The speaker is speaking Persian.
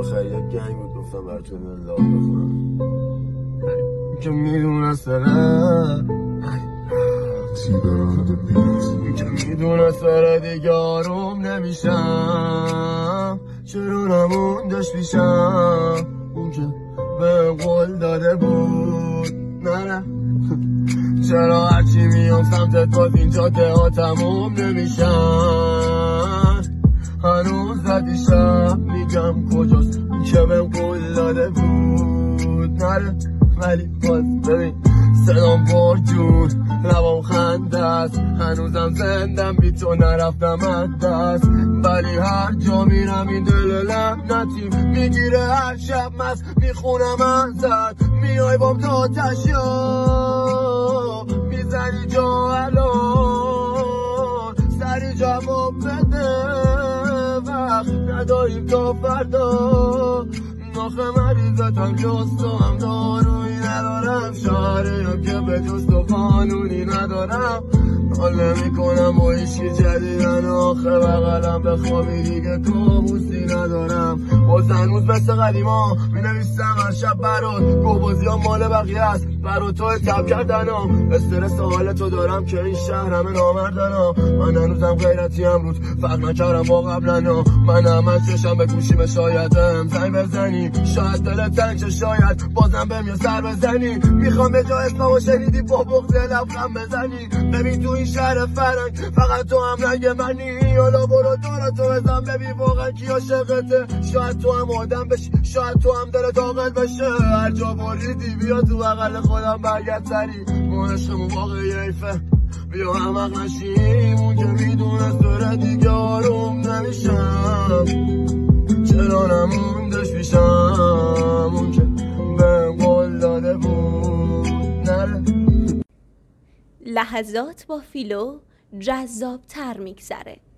آخر یک گنگ بود گفتم براتون لاو بخونم که میدونست سره دیگه آروم نمیشم چرا نموندش پیشم اون که به قول داده بود نه چرا هرچی میام سمتت باز اینجا که ها تموم نمیشن هنوز زدی شب میگم کجاست اون که به قول داده بود نره ولی باز ببین صدام پر جون لبام خنده است هنوزم زندم بی تو نرفتم از دست ولی هر جا میرم این دل لعنتی میگیره هر شب مست میخونم ازت میای بام تا تشیا میزنی جا الان سری جواب بده وقت نداریم تا فردا آخه مریضتم جز تو هم دارویی ندارم شهریم که به جز تو قانونی ندارم حال میکنم با ایشی جدیدن آخه بغلم به خوابی دیگه کابوسی ندارم باز هنوز مثل قدیما مینویسم هر شب برات گوبازی ها مال بقیه است برا تو تب کردنم استرس حال تو دارم که این شهر همه نامردنم من هنوزم غیرتی هم روت فرق نکردم با قبلنا من هم از چشم به گوشیم شایدم زنگ بزنی شاید دل تنگ شاید بازم بهم یه سر بزنی میخوام به جا اسممو شنیدی با بغض لبخند بزنی ببین تو این شهر فرنگ فقط تو هم رنگ منی حالا برو دارا تو بزن ببین واقعا کی عاشقته شاید تو هم آدم بشی شاید تو هم دلت عاقل بشه هر جا بریدی بیا تو بغل خودم برگرد سری ما عشقمون واقعی حیفه بیا هم حق نشیم اون که میدونست داره دیگه آروم نمیشم چرا نموندش پیشم اون که به قول داده بود نره لحظات با فیلو جذاب تر میگذره.